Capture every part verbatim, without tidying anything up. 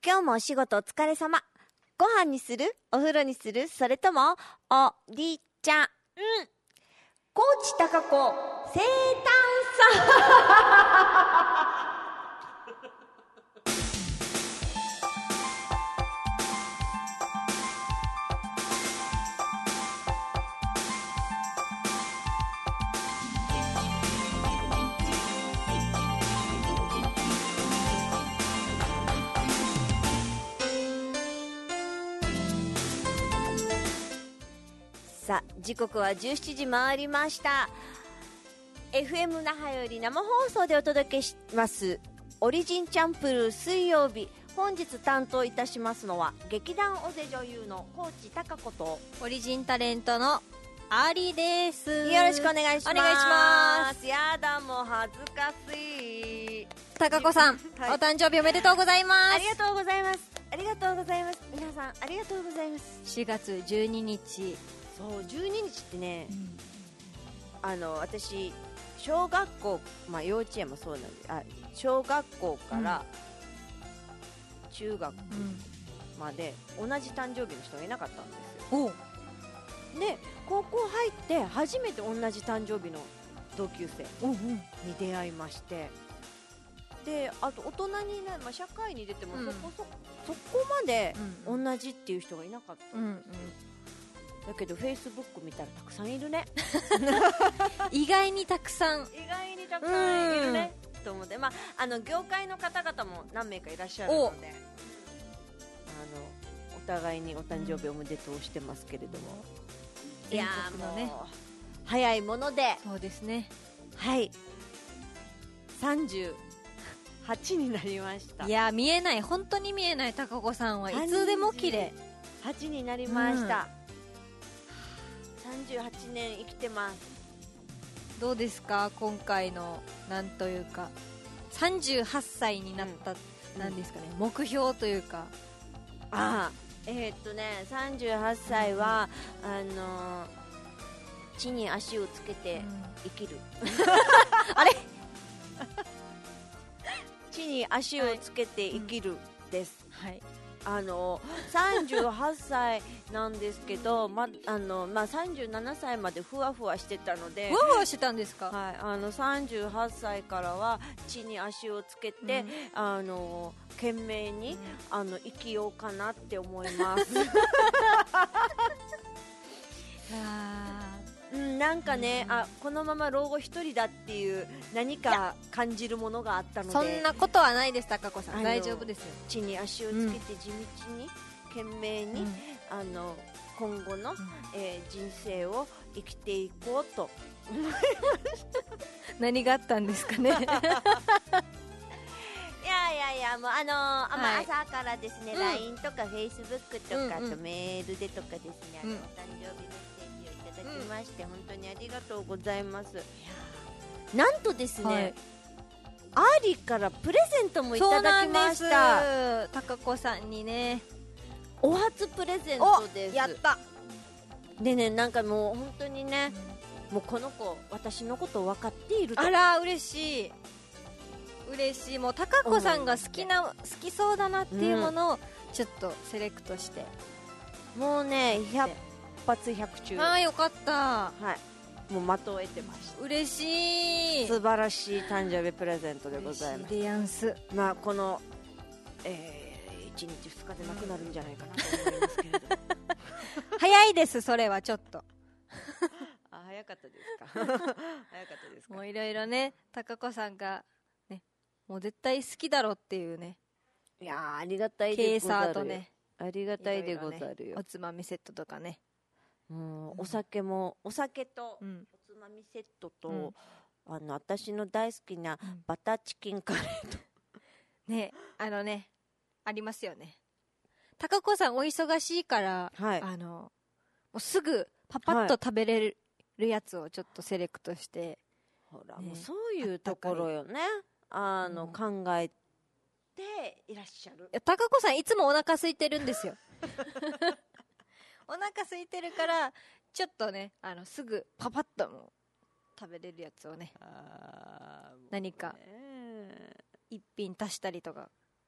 今日もお仕事お疲れ様。ご飯にする？お風呂にする？それともおりちゃん。高知貴子生誕ささあ時刻はじゅうしちじ回りました。 エフエム 那覇より生放送でお届けしますオリジンチャンプルー水曜日。本日担当いたしますのは劇団オゼ女優の高知貴子とオリジンタレントのアリです。 よろしくお願いします。 お願いします。 やだもう恥ずかしい。 貴子さん、はい、お誕生日おめでとうございます。 ありがとうございます。ありがとうございます。皆さんありがとうございます。 しがつじゅうににち。 そうじゅうににちってね、 うん、 あの私小学校、まあ、幼稚園もそうなんで、あ小学校から中学まで同じ誕生日の人がいなかったんですよ。 おで高校入って初めて同じ誕生日の同級生に出会いまして、であと大人になる、まあ、社会に出てもそこ、そ、そこまで同じっていう人がいなかったんですよ。だけどフェイスブック見たらたくさんいるね意外にたくさん意外にたくさんいるねと思って、まあ、あの業界の方々も何名かいらっしゃるので、あのお互いにお誕生日おめでとうしてますけれども、うん、いやーもう、ね、早いもので、 そうですね、 はいさんじゅうはちになりました。 いや見えない、本当に見えない貴子さんはいつでも綺麗。 はちになりました、うん、さんじゅうはちねん生きてます。 どうですか今回のなんというかさんじゅうはっさいになった、うん、なんですかね、目標というか。 ああえー、っとねさんじゅうはっさいは、うん、あのー、地に足をつけて生きる、うん、 あれ地に足をつけて生きるです、 はい、 あのさんじゅうはっさいなんですけど、まあのまあ、さんじゅうななさいまでふわふわしてたので。 ふわふわしてたんですか。 はい、あのさんじゅうはっさいからは地に足をつけて、うん、あの懸命に、うん、あの生きようかなって思いますあうん、なんかね、うん、あこのまま老後一人だっていう何か感じるものがあったので。 そんなことはないです、貴子さん、大丈夫ですよ。 地に足をつけて地道に、懸命に、うん、あの今後の、うんえー、人生を生きていこうと思いました何があったんですかねいやいやいやもうあのーはい、朝からですね、うん、ライン とか フェイスブック とか、うんうん、あとメールでとかですね、あの、うん、お誕生日メッセージをいただきまして、うん、本当にありがとうございます。なんとですね、はい、アーリーからプレゼントもいただきました。 貴子さんにねお初プレゼントです。 やったでね、なんかもう本当にね、うん、もうこの子私のことを分かっていると。 あら嬉しい嬉しい。もう貴子さんが好きな、好きそうだなっていうものをちょっとセレクトして、 うん、もうねひゃっぱつひゃくちゅう。 ああよかった。 はいもう的を得てました。 嬉しい。 素晴らしい誕生日プレゼントでございます。 嬉しいでやんす。 まあこの、えー、いちにちふつかでなくなるんじゃないかなと思いますけれど早いです、それはちょっとあ早かったですか早かったですか。 もういろいろね貴子さんがねもう絶対好きだろっていうね。 いやありがたいでござる。ケーサーとねありがたいでござるよ、 ね、おつまみセットとかね、 うん、お酒もお酒とおつまみセットと、うん、あの私の大好きなバターチキンカレーと、 うん、ねあのねありますよね。貴子さんお忙しいから、はい、あのもうすぐパパッと食べれるやつをちょっとセレクトして、はい、 ほら、ね、もうそういうところよね。あの、うん、考えていらっしゃる。 貴子さんいつもお腹空いてるんですよお腹空いてるからちょっとねあのすぐパパッとも食べれるやつをね、あ何か一品足したりとか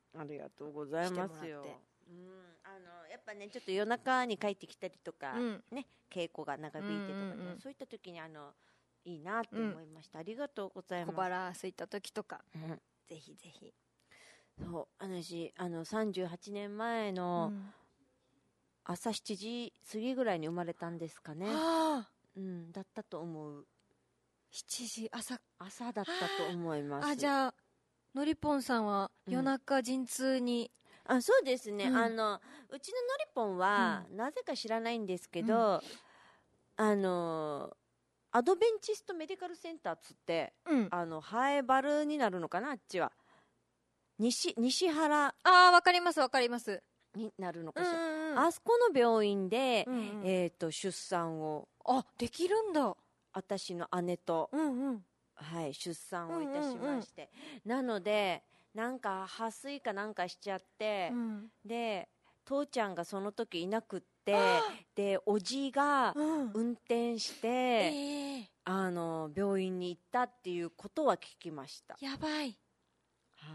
ありがとうございますよ。うん、あのやっぱねちょっと夜中に帰ってきたりとか、うん、ね稽古が長引いてとかね、うんうんうん、そういった時にあのいいなって思いました、うん、ありがとうございます。 小腹空いた時とか、うん、ぜひぜひ。 そう私あのさんじゅうはちねんまえの朝しちじ過ぎぐらいに生まれたんですかね、うん、だったと思う。 しちじ朝朝だったと思います。 あ、じゃあのりぽんさんは夜中陣痛に、 うん、あ、そうですね、うん、あのうちののりぽんは、うん、なぜか知らないんですけど、うん、あのアドベンチストメディカルセンターっつって、うん、あのハエバルになるのかな、あっちは西西原、 ああわかりますわかりますになるのかしら、うんうん、あそこの病院で、うんうん、えーと出産をあできるんだ。 私の姉と、うんうん、はい、出産をいたしまして、うんうんうん、なのでなんか破水かなんかしちゃって、うん、で父ちゃんがその時いなくってでおじが運転して、うんえー、あの病院に行ったっていうことは聞きました。 やばい、 はい、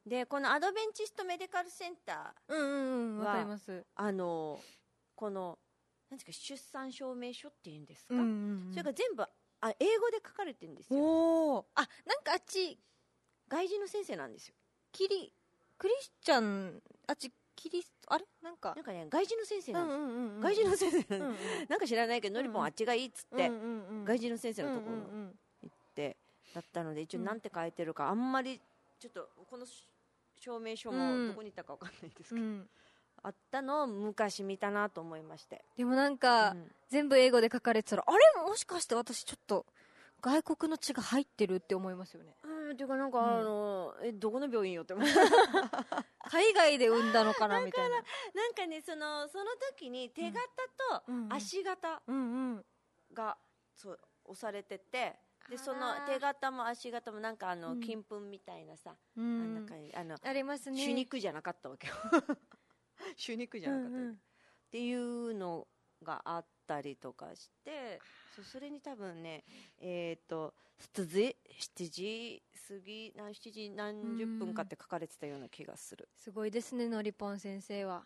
でこのアドベンチストメディカルセンターは、うんうんうん、わかります。あのこの何ですか出産証明書っていうんですか、うんうんうん、それが全部あ英語で書かれてるんですよ。 おあなんかあっち外人の先生なんですよ。 キリクリスチャンあっちキリスあれなんかなんかね外人の先生なんです、うんうんうんうん、外人の先生なん、うんうん、なんか知らないけど、うんうん、のりぽんあっちがいいっつって、うんうんうん、外人の先生のところ行って、うんうんうん、だったので一応なんて書いてるかあんまりちょっとこの証明書もどこに行ったか分かんないんですけど、うん、あったのを昔見たなと思いまして。 でもなんか、うん、全部英語で書かれてたらあれもしかして私ちょっと外国の血が入ってるって思いますよね。 うんっていうかなんか、うん、あのえどこの病院よって思う海外で産んだのかなみたいな。 なんかねそのその時に手形と足形がそう押されてて、でその手形も足形もなんかあの、うん、金粉みたいなさ、うん、あんな感じあのありますね。 手肉じゃなかったわけよ手肉じゃなかった、うんうん、っていうのがあったりとかして、そ, それに多分ねえっ、ー、としちじしちじ過ぎ何しちじ何十分かって書かれてたような気がする。 すごいですねのりぽん先生は。はい、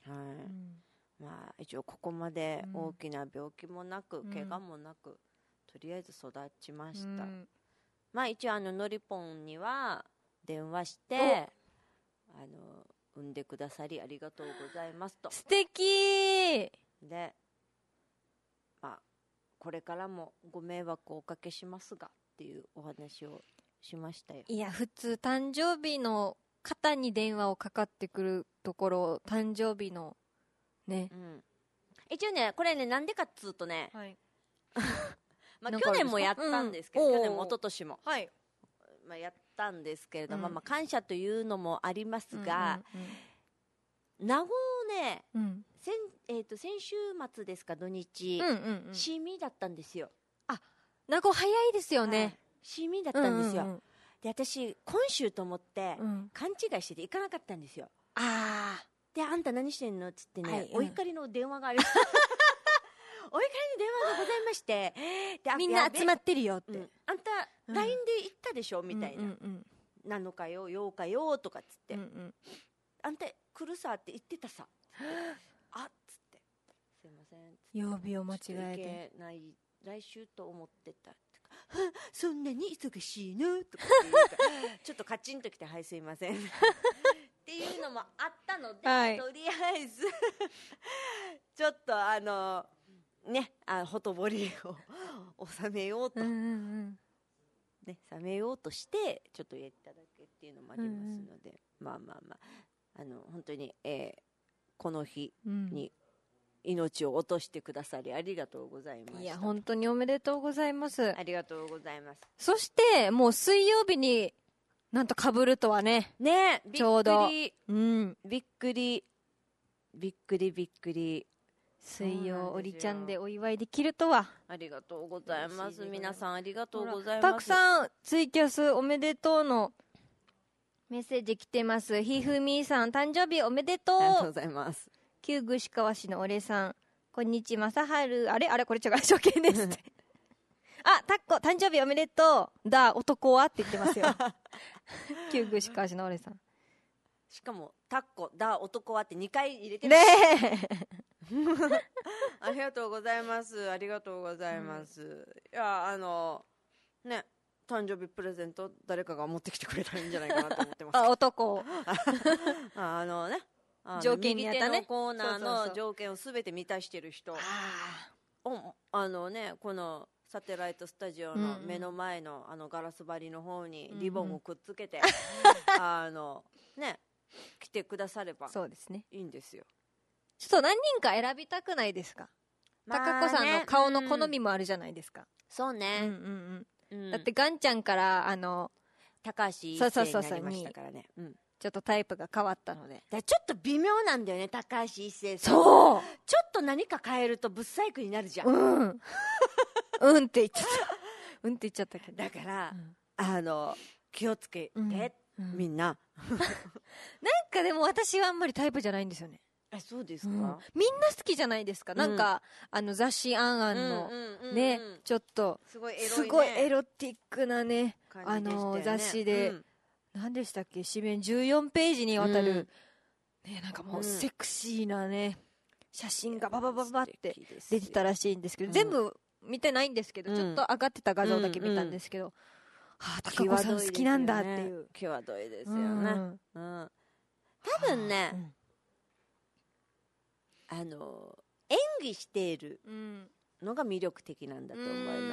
うん、まあ一応ここまで大きな病気もなく、うん、怪我もなくとりあえず育ちました、うん、まあ一応あののりぽんには電話してあの産んでくださりありがとうございますと。 素敵で、まあ、これからもご迷惑をおかけしますがっていうお話をしましたよ。 いや普通誕生日の方に電話をかかってくるところを誕生日のね、うん、 一応ねこれねなんでかっつうとね、はいまあ、去年もやったんですけど、うん、去年も一昨年も、はいまあ、やったんですけれども、うんまあ、感謝というのもありますが、うんうんうん、名護ね、うん、先, えー、と先週末ですか土日、うんうんうん、シミだったんですよ。 あ名護早いですよね、はい、 シミだったんですよ、うんうんうん、で私今週と思って勘違いしてて行かなかったんですよ、うん、あであんた何してんのっつってね、はい、お怒りの電話がありますお怒りの電話がございましてでみんな集まってるよって、うん、 あんた ライン で行ったでしょ、うん、みたいな、うんうんうん、なのかよようかよとかっつって、うんうん、あんた来るさって言ってたさあっつってすいません曜日を間違えてない来週と思ってたそんなに忙しいのとかっていうちょっとカチンときてはいすいませんっていうのもあったので、はい、とりあえずちょっとあのねあほとぼりを収めようと、うんうんうんね、収めようとしてちょっとやっただけっていうのもありますので、うんうん、まあまあまああの本当に、えー、この日に命を落としてくださりありがとうございました。 いや本当におめでとうございます。 ありがとうございます。 そしてもう水曜日になんと被るとはね。 ねちょうどびっくり、うん、びっくりびっくりびっくり水曜おりちゃんでお祝いできるとは。 ありがとうございます。皆さんありがとうございます。 たくさんツイキャスおめでとうのメッセージ来てます。ひふみさん誕生日おめでとう。 ありがとうございます。 旧串川市のおれさんこんにちは正春あれあれこれ違う初見ですってあタッコ誕生日おめでとうだ男はって言ってますよ旧串川市のおれさんしかもタッコだ男はってにかい入れてるねありがとうございますありがとうございます、うん、いやあのね誕生日プレゼント誰かが持ってきてくれたらいいんじゃないかなと思ってますあ男ああのねあの条件にやったね右手のコーナーの条件をすべて満たしてる人おあのねこのサテライトスタジオの目の前の、うんうん、あのガラス張りの方にリボンをくっつけて、うんうん、あのね来てくださればそうですねいいんですよ。 ちょっと何人か選びたくないですか、まあね、高子さんの顔の好みもあるじゃないですか、うん、 そうね、 うんうんうん、だってガンちゃんからあの高橋一生になりましたからね、うん、 ちょっとタイプが変わったのでだちょっと微妙なんだよね高橋一生さんそうちょっと何か変えるとブッサイクになるじゃんうんうんって言っちゃったうんって言っちゃったけどだから、うん、あの気をつけて、うんうん、みんななんかでも私はあんまりタイプじゃないんですよね。 えそうですか、うん、 みんな好きじゃないですか、うん、なんかあの雑誌あんあんの、うんうんうんうん、ねちょっとすごいエロいね、 すごいエロティックなね、ねあの雑誌で、うん、何でしたっけ紙面じゅうよんページにわたる、うん、ねなんかもうセクシーなね写真がババババって出てたらしいんですけど、うん、全部見てないんですけど、うん、ちょっと上がってた画像だけ見たんですけど、うんうん、はあ高子さん好きなんだっていう際どいですよね、うんうん、多分ね、はあ、あの演技しているのが魅力的なんだと思います、うんうんうん、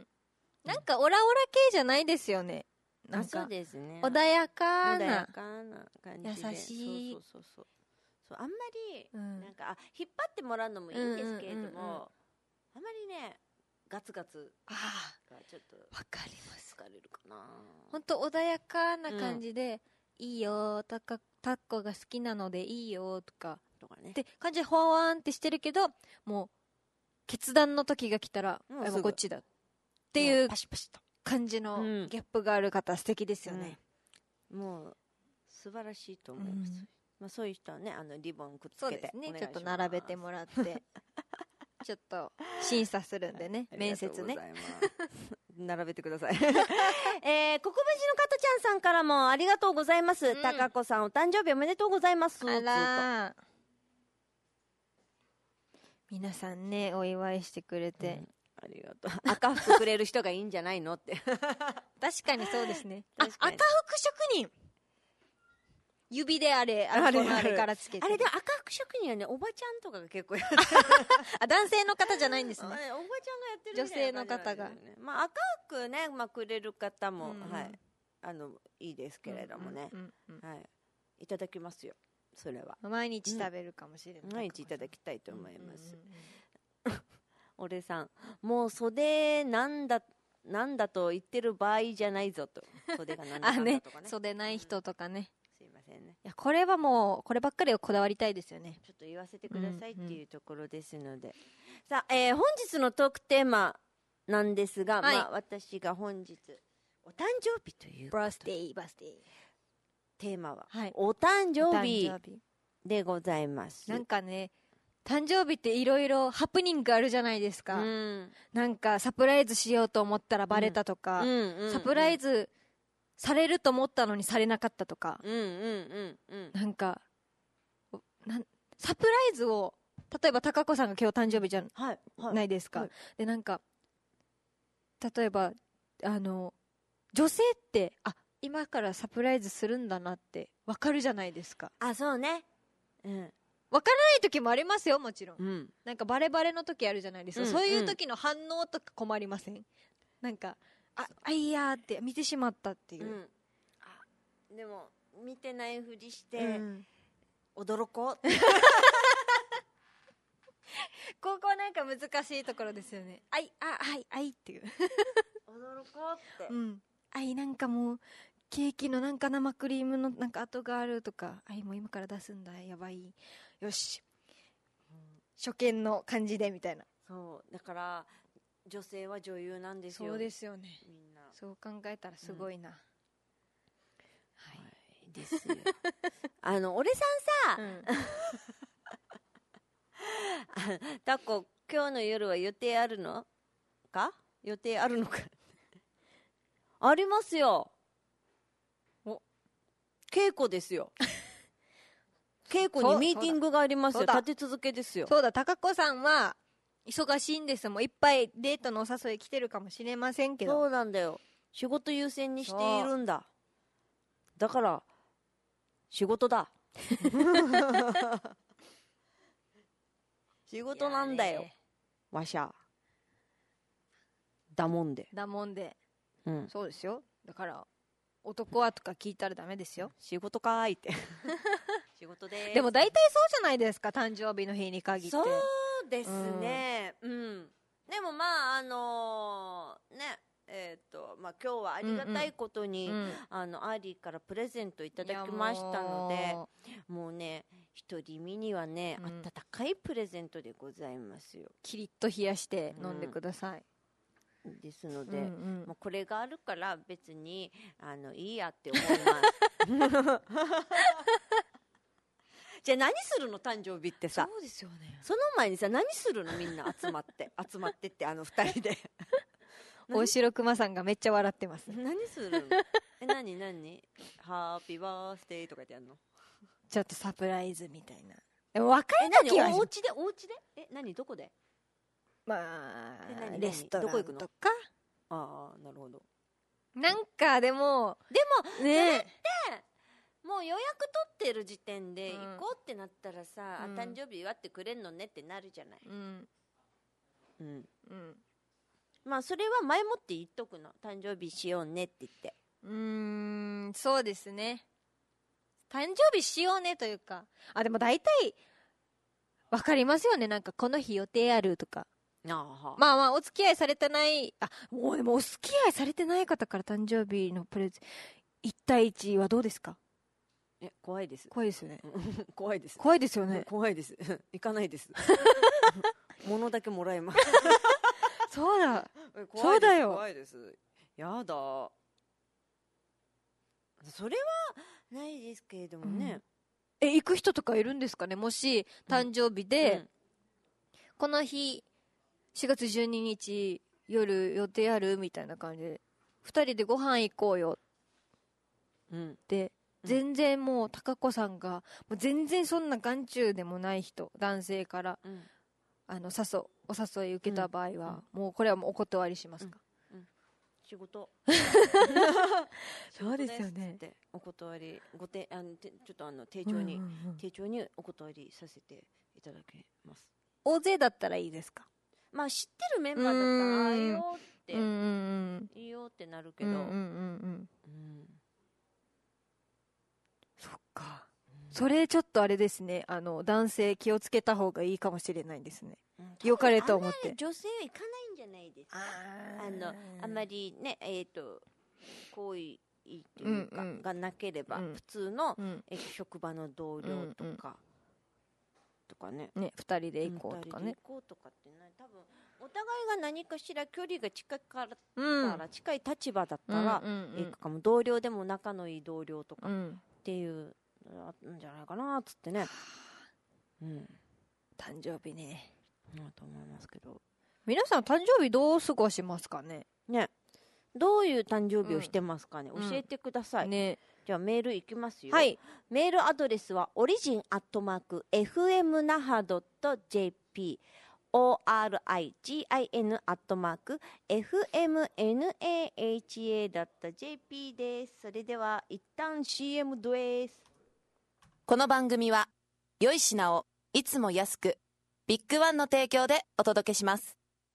なんかオラオラ系じゃないですよね。なんかそうですね、 穏やかな、 穏やかな感じで優しい、 そうそうそうそうあんまり、うん、なんかあ引っ張ってもらうのもいいんですけれども、うんうんうんうん、あんまりねガツガツがちょっとわかります疲れるかな。 本当穏やかな感じで、うん、いいよタッタッコが好きなのでいいよとかとかねって感じでほわーんってしてるけどもう決断の時が来たらもうこっちだっていうパシパシと感じのギャップがある方、うん、素敵ですよね、 うん、もう素晴らしいと思います、うんまあ、そういう人はねあのリボンくっつけてそうですねちょっと並べてもらってちょっと審査するんでね、はい、面接ね並べてください、えー、国分寺の加トちゃんさんからもありがとうございます、うん、高子さんお誕生日おめでとうございますあら皆さんねお祝いしてくれて、うんありがとう赤服くれる人がいいんじゃないのって確かにそうですねあ赤服職人指であれあれあれからつけてあれで赤服職人はねおばちゃんとかが結構やってあ男性の方じゃないんですねおばちゃんがやってる女性の方が、 ね、まあ赤服ね、まあ、くれる方も、うんうん、はいあのいいですけれどもね、うんうんうん、はいいただきますよそれは毎日食べるかもしれない、うん、 毎日いただきたいと思います、うんうんうん俺さんもう袖なんだなんだと言ってる場合じゃないぞと袖がなんだかんだとかねあね袖ない人とかね、 うん、すいませんねいやこれはもうこればっかりをこだわりたいですよねちょっと言わせてくださいっていうところですので、うんうん、さあ、えー、本日のトークテーマなんですが、はい、まあ私が本日お誕生日というバースデーバースデーテーマは、はい、お誕生日でございます。 なんかね誕生日っていろいろハプニングあるじゃないですか、うん、なんかサプライズしようと思ったらバレたとか、うんうんうん、サプライズされると思ったのにされなかったとか、うんうんうんうん、なんかなんサプライズを例えば高子さんが今日誕生日じゃないですか、はいはい、でなんか例えばあの女性ってあ今からサプライズするんだなって分かるじゃないですかあそうねうん分からない時もありますよもちろん、うん、なんかバレバレの時あるじゃないですか、うん、そういう時の反応とか困りませんなんかああいやーって見てしまったっていう、うん、 あでも見てないふりして、うん、驚こうここなんか難しいところですよねあいあはいあいっていう驚こうって、 うん、あいなんかもうケーキのなんか生クリームのなんか跡があるとかあいもう今から出すんだやばいよし、うん、初見の感じでみたいなそうだから女性は女優なんですよそうですよねみんなそう考えたらすごいな、うん、 はい、はい、ですよあの俺さんさ、うん、タコ今日の夜は予定あるのか予定あるのかありますよお稽古ですよ稽古にミーティングがありますよ。立て続けですよ。 そうだ、貴子さんは忙しいんですもん。いっぱいデートのお誘い来てるかもしれませんけど。 そうなんだよ。仕事優先にしているんだ。だから仕事だ。仕事なんだよ、わしゃ。だもんでだもんで、 うん、 そうですよ。だから男はとか聞いたらダメですよ。 仕事かーいって仕事でーす。 でも大体そうじゃないですか、誕生日の日に限って。 そうですね、うん、うん、でもまああのー、ねえーとまあ、今日はありがたいことに、うんうん、あのアーリーからプレゼントいただきましたので、もうね独り身にはね、うん、温かいプレゼントでございますよ。 キリッと冷やして飲んでください、 うん、ですので、うんうん、もうこれがあるから別にあのいいやって思いますじゃあ何するの誕生日ってさ。 そうですよね。 その前にさ何するのみんな集まって集まってってあの二人で大城熊さんがめっちゃ笑ってます。 何するのえ、何何ハッピーバースデーとかってやるの？ ちょっとサプライズみたいな。でも若い時はお家でお家でえ何どこで？ まあレストランとか。 ああなるほど。 なんかでもでもね、それってもう予約取ってる時点で行こうってなったらさ、うん、誕生日祝ってくれんのねってなるじゃない。うんうんうん。まあそれは前もって言っとくの。誕生日しようねって言って。 うーん、そうですね。誕生日しようねというか、あでも大体わかりますよね。なんかこの日予定あるとか。あはまあまあお付き合いされてない、あもうでもお付き合いされてない方から誕生日のプレゼンいち対いちはどうですか？ え怖いです。 怖いですよね。 怖いです。 怖いですよね。 怖いです。行かないです。物だけもらえます。 そうだ。そうだよ。 怖いです。やだ。それはないですけれどもね。 うん、え行く人とかいるんですかね。もし誕生日で、うん、この日しがつじゅうににち夜予定あるみたいな感じでふたりでご飯行こうよ。うん、で全然もう貴子さんがもう全然そんな眼中でもない人男性から、うん、あの誘お誘い受けた場合は、うん、もうこれはもうお断りしますか？うんうん、 仕事そうですよね。 お断りごてあのてちょっとあの丁重に、うんうんうん、丁重にお断りさせていただきます。 大勢だったらいいですか？ まあ知ってるメンバーだったらあいいよってうんうん、いいよってなるけど、うんうんうんうんそっか、うん、それちょっとあれですね、あの男性気をつけた方がいいかもしれないですね、うん、良かれと思って。 女性は行かないんじゃないですか。あのあんまりねえっ、ー、と行為というか、うんうん、がなければ、うん、普通の、うん、え職場の同僚とか、うんうん、とかねねふたりで行こうとかね、うん、 行こうとかってない。多分お互いが何かしら距離が近いから、うん、近い立場だったら、うんうんうん、行くかも。同僚でも仲のいい同僚とか、うんっていうあるんじゃないかなっつってね、 うん、誕生日ねなと思いますけど、 皆さん誕生日どう過ごしますかね。 ねどういう誕生日をしてますかね、うん、教えてください、うんね、じゃあメールいきますよ、はい、メールアドレスはオリジンアットマーク エフエムナハドットジェーピーオーアールアイジーアイエヌ アットマーク エフエムエヌエーエイチエー ドットジェーピー です。それでは一旦 シーエム です。 この番組は良い品をいつも安くビッグワンの提供でお届けします。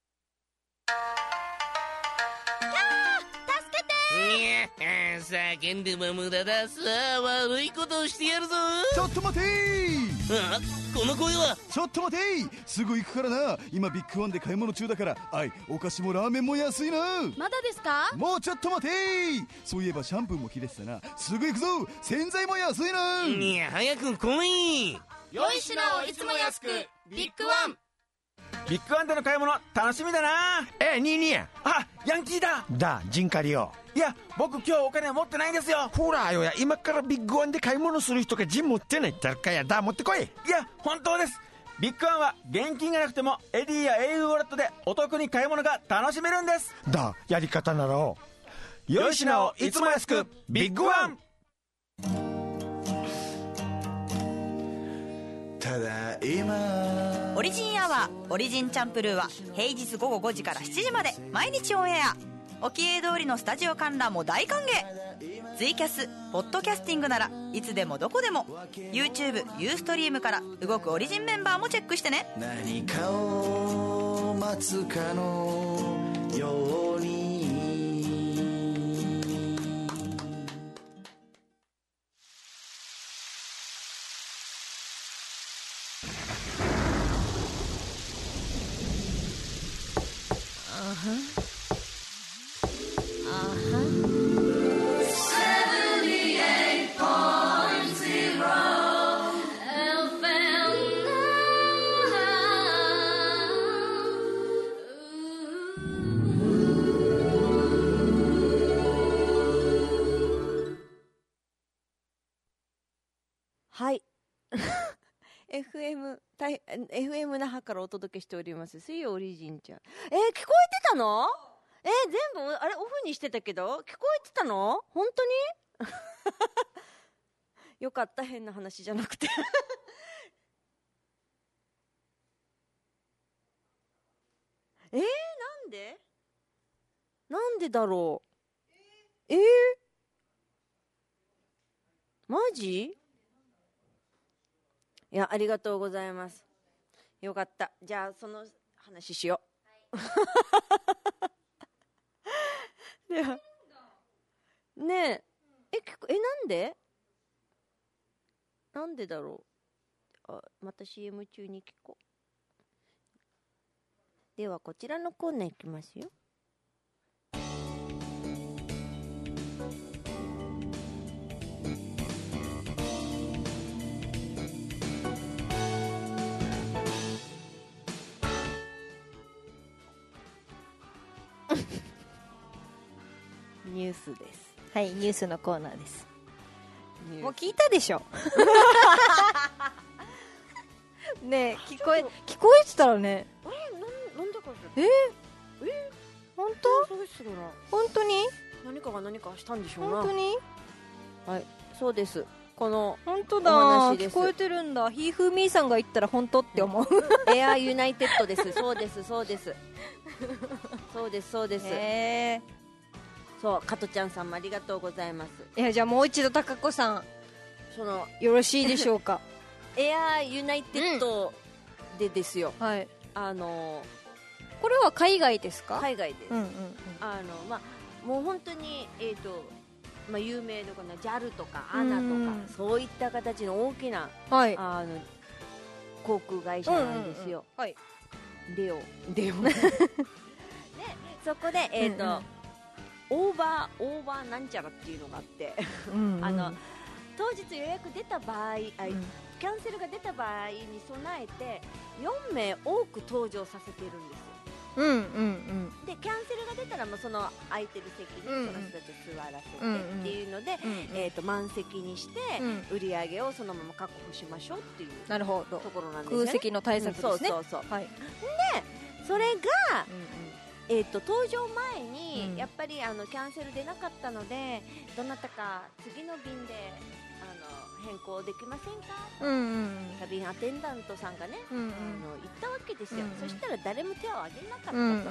叫んでも無駄だ。さあ悪いことをしてやるぞ。 ちょっと待てー。 あこの声は。 ちょっと待てー、すぐ行くからな。今ビッグワンで買い物中だから。あいお菓子もラーメンも安いな。 まだですか。 もうちょっと待てー。そういえばシャンプーも切れてたな。すぐ行くぞ。洗剤も安いな。 いや早く来い。 良い品をいつも安くビッグワン。 ビッグワンでの買い物楽しみだな。 えニーニーあヤンキーだだジンカリオ。 いや僕今日お金持ってないんですよ。 ほらよや今からビッグワンで買い物する人がジン持ってないって言ったらかやだ持ってこい。 いや本当です。ビッグワンは現金がなくてもエディや エーユー ウォレットでお得に買い物が楽しめるんです。 だやり方ならお良い品をいつも安くビッグワン。 ただ今オリジンアワーオリジンチャンプルーは平日午後ごじからしちじまで毎日オンエア。沖江通りのスタジオ観覧も大歓迎。ツイキャスポッドキャスティングならいつでもどこでも YouTube、ユーストリームから動くオリジンメンバーもチェックしてね。 何かを待つかのようにはい。エフエム、エフエム 那覇からお届けしております。水曜オリジンちゃん。えー、聞こえてたの？えー、全部、あれ、オフにしてたけど、聞こえてたの？本当によかった、変な話じゃなくて。えー、なんでなんでだろう。えー、マジ？いや、ありがとうございます。よかった。じゃあ、その話しよう。はい、では、ねえ、え、え、なんでなんでだろう。あ、また シーエム 中に聞こう。では、こちらのコーナーいきますよ。ニュースです。 はい、ニュースのコーナーです。もう聞いたでしょ。ねえ、聞こえ聞こえてたらね。 え、なんなんだかえー、えー、本当？本当に？ 何かが何かしたんでしょうな。 本当に？ はい、そうです。この本当だ、聞こえてるんだ。ひーふーみーさんが言ったら本当って思う。 エアーユナイテッドです。そうですそうですそうですそうです。 へー、 そう、加トちゃんさんもありがとうございます。 いや、じゃあもう一度高子さん、 そのよろしいでしょうか。 エアーユナイテッドでですよ、 うん、はい、 あのこれは海外ですか？ 海外です、 うんうんうん、 あのまあもう本当にえっ、ー、とまあ有名なこの ジャル とか アナ とか、うん、そういった形の大きな、はい、あの航空会社なんですよ。 うんうんうん、はい。 レオレオでそこでえっ、ー、と、うんうん、オーバーオーバーなんちゃらっていうのがあって、うんうん、あの当日予約出た場合、あ、うん、キャンセルが出た場合に備えてよんめい多く搭乗させているんですよ。 うんうんうん、 でキャンセルが出たらもうその空いてる席にその人たちを座らせてっていうので、うんうん、えー、と満席にして売り上げをそのまま確保しましょうっていうなるほどところなんですね。 空席の対策ですね、うん、 そうそうそう、はい、でそれが、うんうん、えー、と搭乗前にやっぱりあのキャンセル出なかったのでどなたか次の便であの変更できませんか、うんうん、キャビンアテンダントさんがね、うんうん、あの言ったわけですよ、うんうん、そしたら誰も手を挙げなかったと、うんうんうん、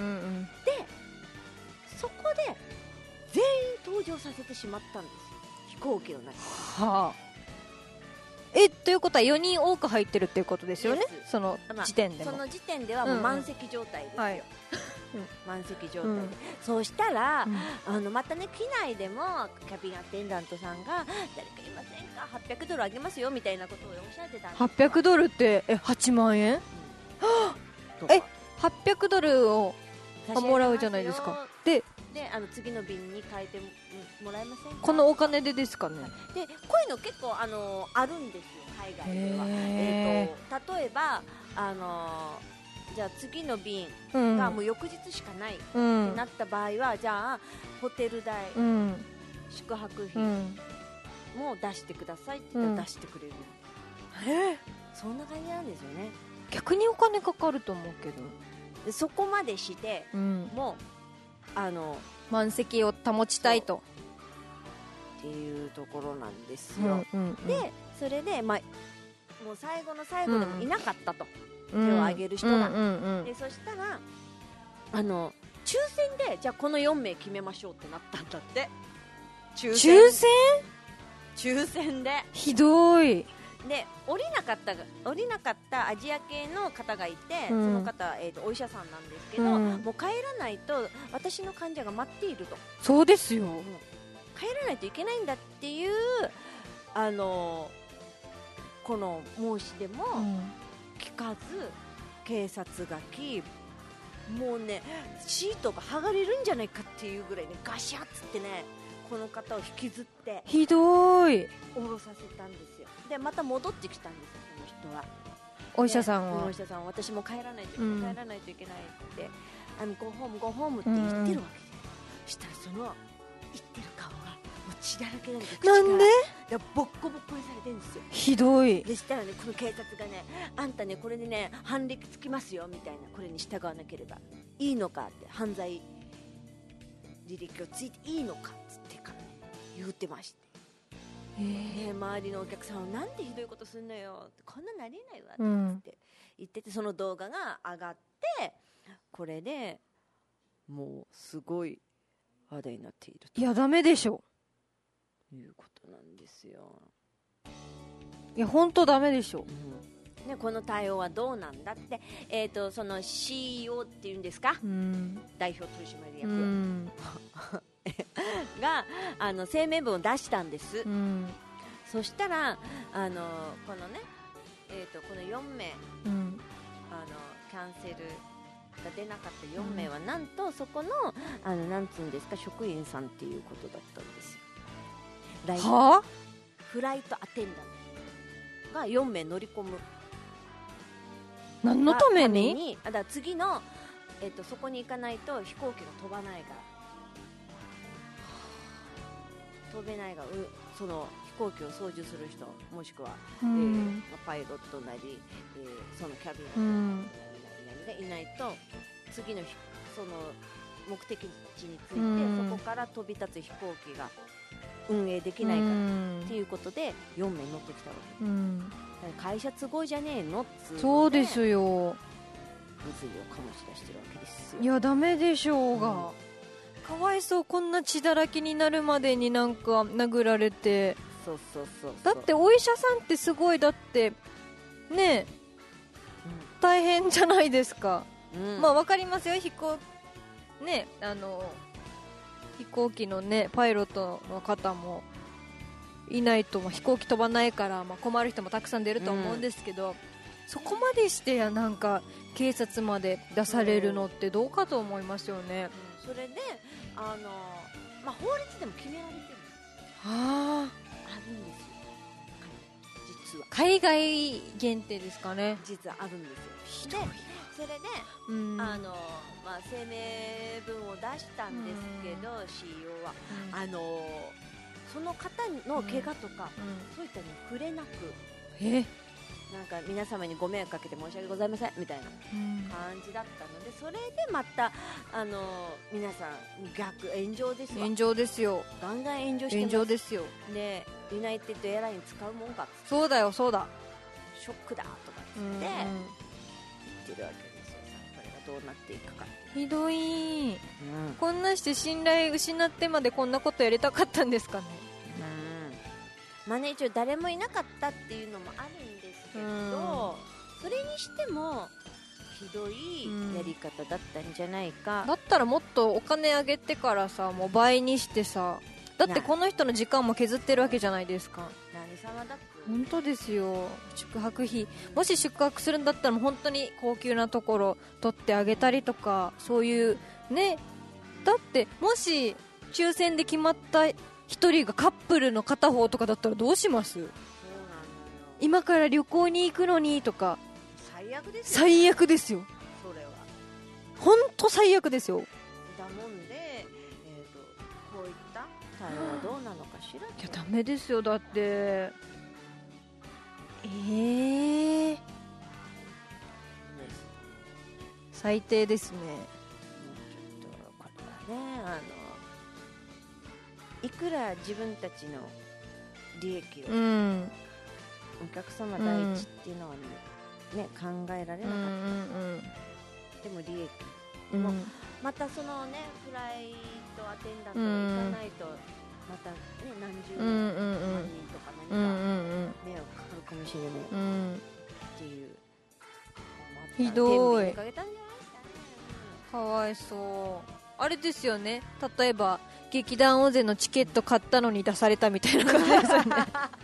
でそこで全員搭乗させてしまったんですよ、飛行機の中に。 はあ、えということはよにん多く入ってるっていうことですよね、その時点でも、 まあ、その時点ではもう満席状態ですよ、うんうん、はい、満席状態で、うん、そうしたら、うん、あのまたね機内でもキャビンアテンダントさんが誰かいませんかはっぴゃくドルあげますよみたいなことをおっしゃってたんです。 はっぴゃくドルってえはちまんえん、うん、えはっぴゃくドルをもらうじゃないですか。でであの次の便に変えてもらえませんか、 このお金でですかね。 でこういうの結構あのあるんですよ海外では。えーと例えばあのじゃあ次の便がもう翌日しかないってなった場合は、うん、じゃあホテル代、うん、宿泊費も出してくださいって言ったら出してくれる、うん、えー、そんな感じなんですよね。 逆にお金かかると思うけど、 でそこまでして、うん、もうあの満席を保ちたいとっていうところなんですよ、うんうんうん、でそれで、まあ、 もう最後の最後でもいなかったと、うん、手を挙げる人が、うんうんうん、でそしたらあの抽選でじゃあこのよんめい決めましょうってなったんだって。 抽選抽選抽選でひどいで降りなかった降りなかったアジア系の方がいて、うん、その方は、えーと、お医者さんなんですけど、うん、もう帰らないと私の患者が待っていると。 そうですよ、 帰らないといけないんだっていうあのこの申し出も聞かず、うん、警察が来もうねシートが剥がれるんじゃないかっていうぐらいねガシャッつってねこの方を引きずってひどい降ろさせたんですよ。でまた戻ってきたんですよこの人は。 お医者さんは、 お医者さんは私も帰らないと、うん、帰らないといけないってあのゴーホームゴーホームって言ってるわけで、うん、したらその言ってる顔がもう血だらけなんで口からなんでボッコボッコにされてるんですよ。 ひどい。 でしたらねこの警察がねあんたねこれでね犯歴つきますよみたいな、これに従わなければいいのかって犯罪履歴をついていいのかっつってからね言うてまして、えーね、周りのお客さんはなんでひどいことすんのよってこんななりないわって言ってて、うん、その動画が上がってこれでもうすごい話題になっていると。 いやダメでしょいうことなんですよ。 いや本当ダメでしょ、 うんね、この対応はどうなんだって、えー、とその シーイーオー っていうんですか、うん、代表取締役、うん、があの声明文を出したんです、うん、そしたらあのこのね、えー、とこのよんめい、うん、あのキャンセルが出なかったよんめいは、うん、なんとそこのあのなんつうんですか職員さんっていうことだったんですよ。 はフライトアテンダントがよんめい乗り込む。 何のために？ ためにあだから次の、えー、とそこに行かないと飛行機が飛ばないから飛べないがうその飛行機を操縦する人もしくは、うん、えー、パイロットなり、えー、そのキャビンがいないと次のその目的地に着いて、うん、そこから飛び立つ飛行機が運営できないからっていうことでよんめい乗ってきたわけ、うん、だから会社都合じゃねえのっつうのでそうですよ物議を醸し出してるわけですよ。 いやダメでしょうが、うん、かわいそう。こんな血だらけになるまでになんか殴られて。 そうそうそうそう。だってお医者さんってすごいだってねえ、うん、大変じゃないですか、うん、まあわかりますよ飛行ねあの飛行機のねパイロットの方もいないと、まあ、飛行機飛ばないから、まあ、困る人もたくさん出ると思うんですけど、うん、そこまでしてやなんか警察まで出されるのってどうかと思いますよね、 うん、それであの、まあ、法律でも決められてるはああるんですよ実は。 海外限定ですかね。 実はあるんですよ。でそれで、うん、あのまあ、声明文を出したんですけど、うん、シーイーオー は、うん、あのその方の怪我とか、うん、そういったのに触れなく、 えなんか皆様にご迷惑かけて申し訳ございませんみたいな感じだったので、それでまたあの皆さん逆炎上ですわ。 炎上ですよ。 ガンガン炎上してます。 炎上ですよ。 でユナイテッドエアライン使うもんかっつって、 そうだよそうだショックだとかっつって言ってるわけですよ。これがどうなっていくか。 ひどい、うん、こんなして信頼失ってまでこんなことやりたかったんですかね。 うん、まあね一応誰もいなかったっていうのもあるんですけど、うん、それにしてもひどいやり方だったんじゃないか、 うん、だったらもっとお金あげてからさもう倍にしてさ、だってこの人の時間も削ってるわけじゃないですか。 何様だっけ。 本当ですよ。宿泊費もし宿泊するんだったらもう本当に高級なところ取ってあげたりとか、そういうね。だってもし抽選で決まった一人がカップルの片方とかだったらどうします？そうなのよ。今から旅行に行くのにとか最悪ですよ、ね、 最悪ですよ。 それは本当最悪ですよ。 だもんで、えーと、こういった対応はどうなのかしら。 いやダメですよ。だってえー、最低ですね。 ちょっとこれはね、あのいくら自分たちの利益をお客様第一っていうのはね、うん、ね考えられなかった、うんうんうん、でも利益、うん、もまたそのねフライトアテンダントが行かないと、うん、またね何十万人とか何か迷惑かかるかもしれない、うん、っていう、 ひどい、かわいそう。あれですよね、例えば劇団大勢のチケット買ったのに出されたみたいな感じですよね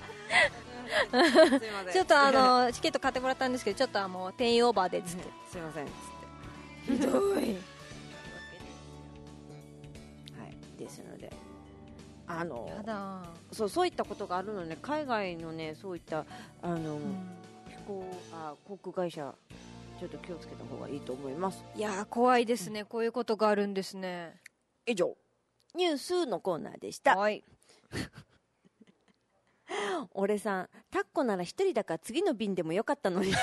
ちょっとあのチケット買ってもらったんですけど、ちょっとあの定員オーバーでっつって、 すいませんっつってひどいはいですので、あのやだ、 そうそういったことがあるので、海外のねそういったあの、うん、飛行あ航空会社ちょっと気をつけた方がいいと思います。 いやー怖いですね、うん、こういうことがあるんですね。 以上ニュースのコーナーでした。 はい俺さん、タッコなら一人だから次の便でもよかったのに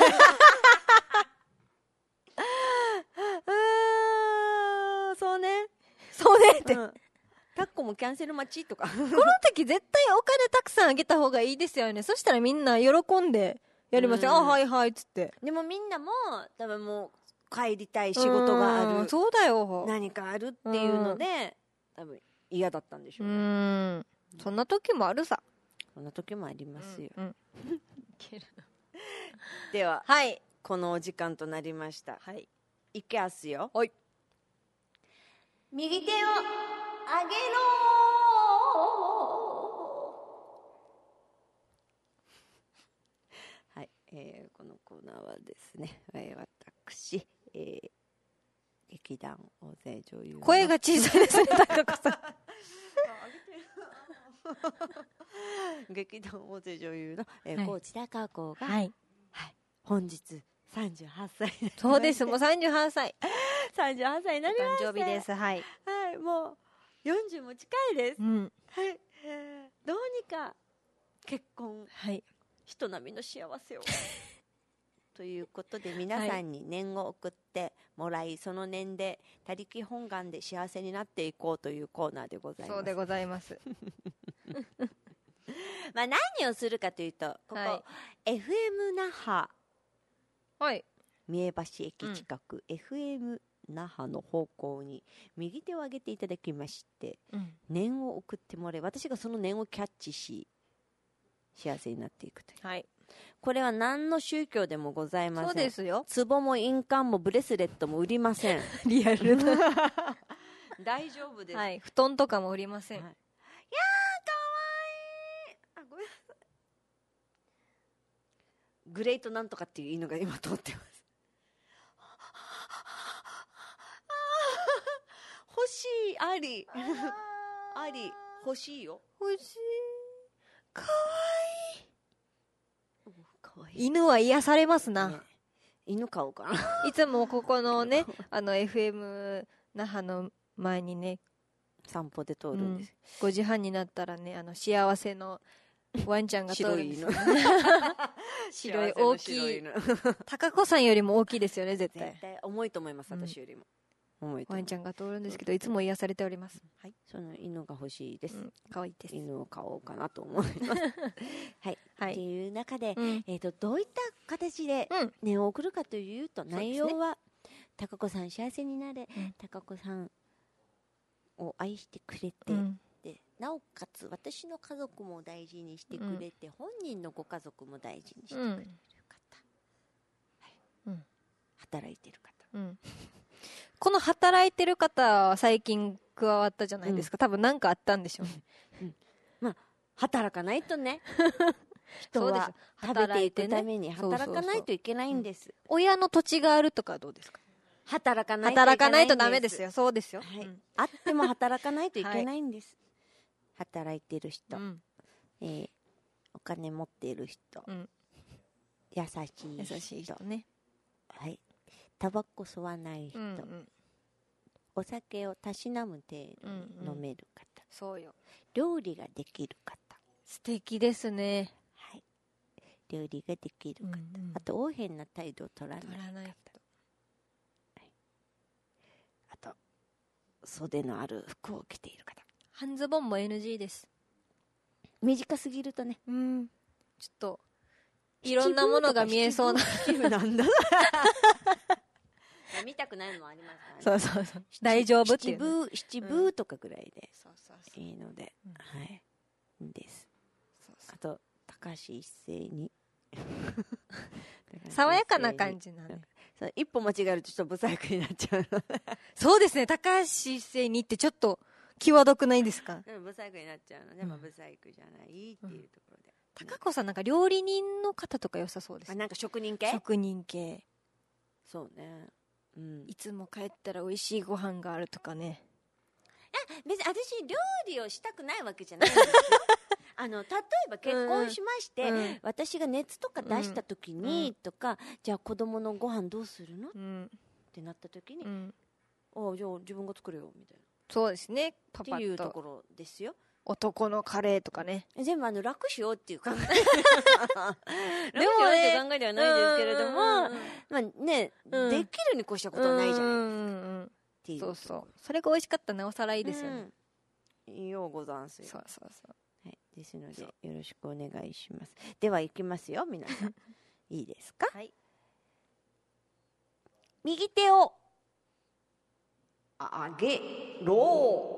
あそうねそうねって、うん、 タッコもキャンセル待ちとかこの時絶対お金たくさんあげた方がいいですよね。そしたらみんな喜んでやりました、うん、あはいはいっつって。 でもみんなも多分もう帰りたい仕事がある、 そうだよ、 何かあるっていうので多分嫌だったんでしょうね。うん、 そんな時もあるさ。 そんな時もありますよ、 うんうん、 では、 はい、 このお時間となりました。 はい、 いきやすよ。 はい、 右手を上げろはい、えー、このコーナーはですね、えー、私、えー、劇団大勢女優、 声が小さいですね高子さん劇団大勢女優の、えーはい、高知高子が、 はいはい、本日さんじゅうはっさいそうです、もうさんじゅうはっさいさんじゅうはっさいになりました。 誕生日です。はい、 はい、もうよんじゅうも近いです、 うん、 はい、どうにか結婚、 はい、 人並みの幸せをということで皆さんに念を送ってもらい、はい、その念で他力本願で幸せになっていこうというコーナーでございます。 そうでございますまあ何をするかというと、ここ、はい、エフエム 那覇、 はい、 三重橋駅近く、うん、エフエム 那覇の方向に右手を上げていただきまして、うん、念を送ってもらい、私がその念をキャッチし幸せになっていくという、 はい、 これは何の宗教でもございません。 そうですよ。 壺も印鑑もブレスレットも売りませんリアルな大丈夫です、 はい、布団とかも売りません、はい、いやーかわいい。あ、ごめんなさい。グレートなんとかっていう犬が今通ってます欲しい。ありあり欲しいよ。 欲しい。かわいい。 かわいい。 犬は癒されますな、ね、 犬飼おうかないつもここのねあの エフエム 那覇の前にね散歩で通るんです、うん、 ごじはんになったらね、あの幸せのワンちゃんが通るんですよ白い大きい高子さんよりも大きいですよね。絶対絶対重いと思います、私よりも、うん、重いとワンちゃんが通るんですけど、いつも癒されております、 はい、その犬が欲しいです、うん、 かわいいです。 犬を飼おうかなと思いますはい、はい、っていう中で、うん、えーと、どういった形で念を送るかというと、うん、内容は、ね、高子さん幸せになれ、うん、高子さんを愛してくれて、うん、でなおかつ私の家族も大事にしてくれて、うん、本人のご家族も大事にしてくれる方、うん、はい、うん、働いてる方、 うん、この働いてる方は最近加わったじゃないですか、うん、多分何かあったんでしょうね、 うん、まあ働かないとね人は食べていくために働かないといけないんです。 親の土地があるとかどうですか。 働かないと働かないとダメですよ。そうですよ、 はい、うん、あっても働かないといけないんです、はい、働いてる人、うん、えー、お金持っている人、うん、優しい人、 優しい人ね、 はい、タバコ吸わない人、うんうん、お酒をたしなむ程度に飲める方、うんうん、 そうよ、 料理ができる方、 素敵ですね、 はい、料理ができる方、うんうん、あと横柄な態度を取らない方、取らない人、袖のある服を着ている方。 半ズボンも エヌジー です。 短すぎるとね、 うん、ちょっといろんなものが見えそうななんだ見たくないのもありますからね。 そうそうそう、大丈夫っていう、ね、 七分七分とかぐらいでいいので、うん、はいいいです。そうそう、あと高橋一生に爽やかな感じなんで、 そう一歩間違えるとちょっとブサイクになっちゃうのそうですね、高橋一生にってちょっと際どくないですか？ ブサイクになっちゃうので、うん、まあ、ブサイクじゃないっていうところで、 うん、高子さんなんか料理人の方とか良さそうです、ね、 あ、なんか職人系職人系、 そうね、うん、 いつも帰ったら美味しいご飯があるとかね。 いや別に私料理をしたくないわけじゃないんですよあの例えば結婚しまして、うん、私が熱とか出した時に、うん、とかじゃあ子供のご飯どうするの、うん、ってなった時に、うん、あじゃあ自分が作るよみたいな、 そうですね、 パパッとっていうところですよ。 男のカレーとかね、 全部あの楽しようっていう考え楽しようっていう考えではないですけれども、まあね、うん、できるに越したことはないじゃないですか、うんうんうん、っていう、 そうそう、それが美味しかったらなおさらいいですよね、 うん、ようござんすよ。 そうそうそう、 はい、ですのでよろしくお願いします。では行きますよ皆さんいいですか？はい、右手を上げろ。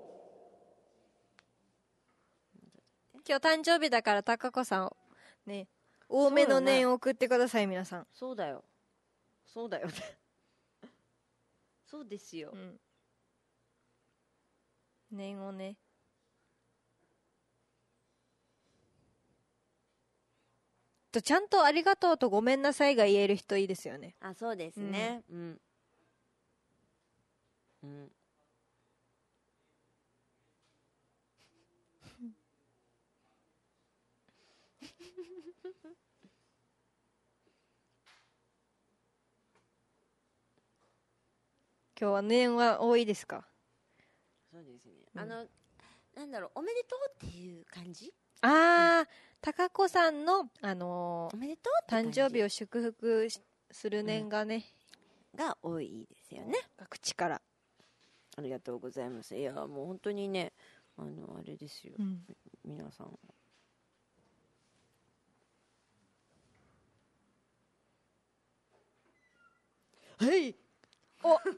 今日誕生日だから高子さんね、多めの念を送ってください、皆さん。 そうだよそうだよそうですよ、うん、 念をね。とちゃんとありがとうとごめんなさいが言える人いいですよね。 あ、そうですね、うん、うんうん今日は念は多いですか？ そうですね、うん、あのなんだろう、おめでとうっていう感じ。 ああ、うん、高子さんの、あのー、 おめでとうって誕生日を祝福する念がね、 うん、が多いですよね、 口から。 ありがとうございます。いやもう本当にね、あのあれですよ、うん、皆さんはいおはい、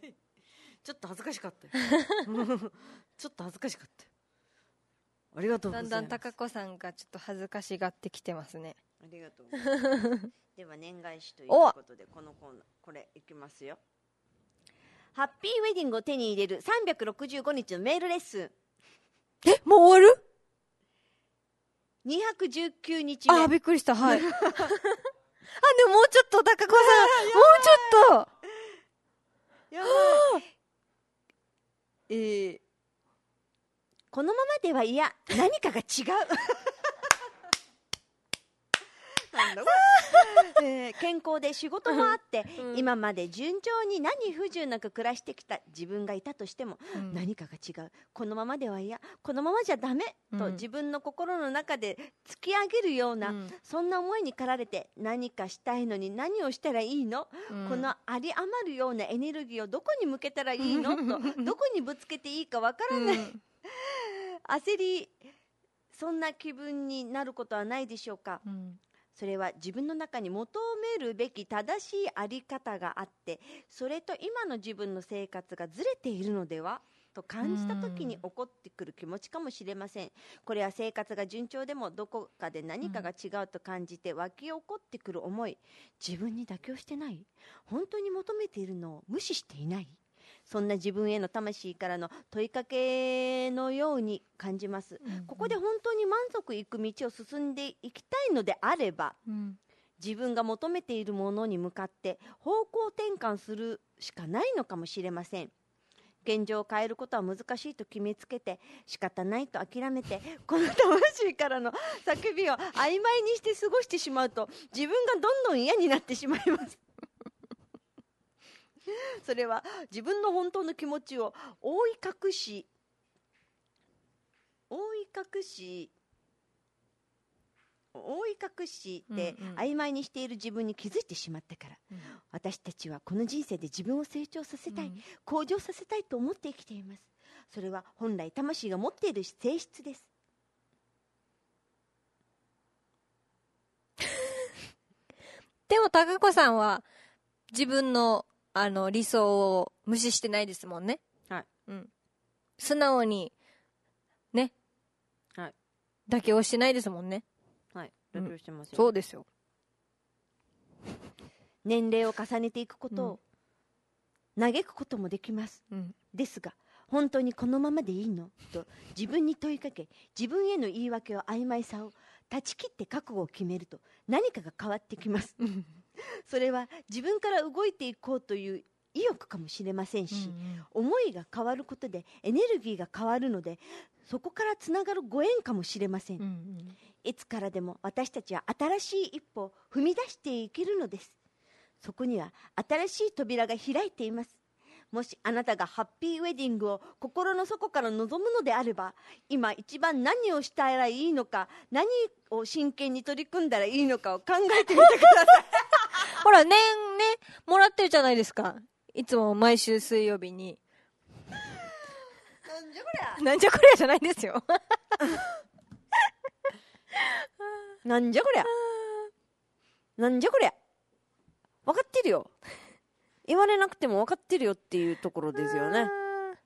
ちょっと恥ずかしかったちょっと恥ずかしかったありがとうございます。 だんだん高子さんがちょっと恥ずかしがってきてますね。 ありがとうございますでは年返しということでこのコーナーこれいきますよ。ハッピーウェディングを手に入れるさんびゃくろくじゅうごにちのメールレッスン。 え、もう終わる？ にひゃくじゅうきゅうにちめ。 あ、びっくりした。はいあ、でももうちょっと高子さんもうちょっとやばいえー、このままではいや何かが違うなんだこれ、えー、健康で仕事もあって、うん、今まで順調に何不自由なく暮らしてきた自分がいたとしても、うん、何かが違う、このままではいやこのままじゃダメ、うん、と自分の心の中で突き上げるような、うん、そんな思いに駆られて何かしたいのに何をしたらいいの、うん、このあり余るようなエネルギーをどこに向けたらいいのとどこにぶつけていいかわからない、うん、焦りそんな気分になることはないでしょうか、うん、それは自分の中に求めるべき正しいあり方があってそれと今の自分の生活がずれているのではと感じた時に起こってくる気持ちかもしれません。これは生活が順調でもどこかで何かが違うと感じて湧き起こってくる思い、自分に妥協してない、本当に求めているのを無視していない、そんな自分への魂からの問いかけのように感じます、うんうん、ここで本当に満足いく道を進んでいきたいのであれば、うん、自分が求めているものに向かって方向転換するしかないのかもしれません。現状を変えることは難しいと決めつけて仕方ないと諦めてこの魂からの叫びを曖昧にして過ごしてしまうと自分がどんどん嫌になってしまいますそれは自分の本当の気持ちを覆い隠し覆い隠し覆い隠して曖昧にしている自分に気づいてしまったから、うん、私たちはこの人生で自分を成長させたい、うん、向上させたいと思って生きています。それは本来魂が持っている性質ですでも高子さんは自分のあの理想を無視してないですもんね。 はい。 うん。素直にね。 はい。 妥協してないですもんね。 はい。妥協してますよ、 うん。そうですよ。 年齢を重ねていくことを、うん、嘆くこともできます。 うん、 ですが、本当にこのままでいいのと自分に問いかけ、自分への言い訳を曖昧さを断ち切って覚悟を決めると何かが変わってきます。それは自分から動いていこうという意欲かもしれませんし、うんうん、思いが変わることでエネルギーが変わるので、そこからつながるご縁かもしれません、うんうん、いつからでも私たちは新しい一歩を踏み出していけるのです。そこには新しい扉が開いています。もしあなたがハッピーウェディングを心の底から望むのであれば、今一番何をしたらいいのか、何を真剣に取り組んだらいいのかを考えてみてください。 ほら、年ね、もらってるじゃないですか。いつも毎週水曜日に。 なんじゃこりゃ。 なんじゃこりゃじゃないんですよ。 なんじゃこりゃ。なんじゃこりゃ。分かってるよ。言われなくても分かってるよっていうところですよね。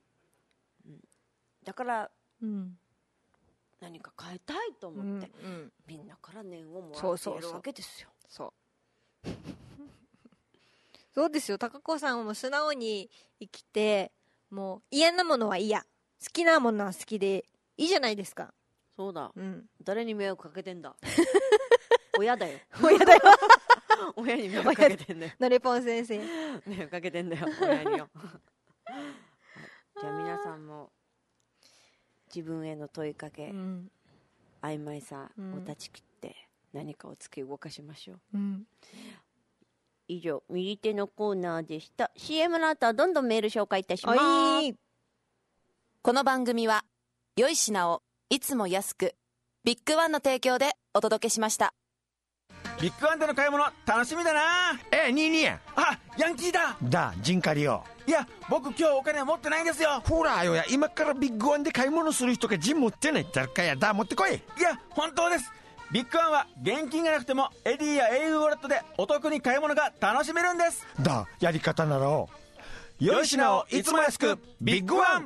だから、うん、何か変えたいと思って、うんうん、みんなから念をもらっているわけですよ。 そうそうそうそうですよ。高子さんも素直に生きて、もう嫌なものは嫌、好きなものは好きでいいじゃないですか。 そうだ、うん、誰に迷惑かけてんだ。親だよ。 親だよ。 親に迷惑かけてんだよ。 のれぽん先生迷惑かけてんだよ、親によ。じゃあ皆さんも自分への問いかけ、うん、曖昧さを断ち切って何かを突き動かしましょう、うん、以上右手のコーナーでした。 シーエム の後はどんどんメール紹介いたします。 この番組は良い品をいつも安くビッグワンの提供でお届けしました。 ビッグワンでの買い物楽しみだな。 え、ニーニー。 あ、ヤンキーだ。 だ、ジンカリよ。 いや、僕今日お金持ってないんですよ。 ほらよや、今からビッグワンで買い物する人がジン持ってない誰かや。だ、持ってこい。 いや、本当です。ビッグワンは現金がなくてもエディや エーユー ウォレットでお得に買い物が楽しめるんです。 だ、やり方ならを良い品をいつも安くビッグワン。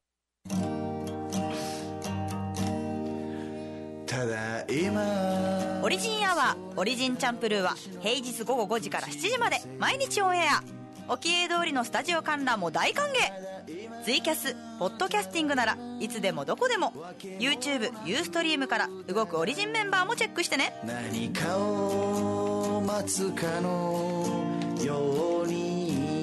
ただいまオリジンアワーオリジンチャンプルーは平日午後ごじからしちじまで毎日オンエア。沖江通りのスタジオ観覧も大歓迎。ツイキャスポッドキャスティングならいつでもどこでも YouTube、ユーストリームから動くオリジンメンバーもチェックしてね。 何かを待つかのように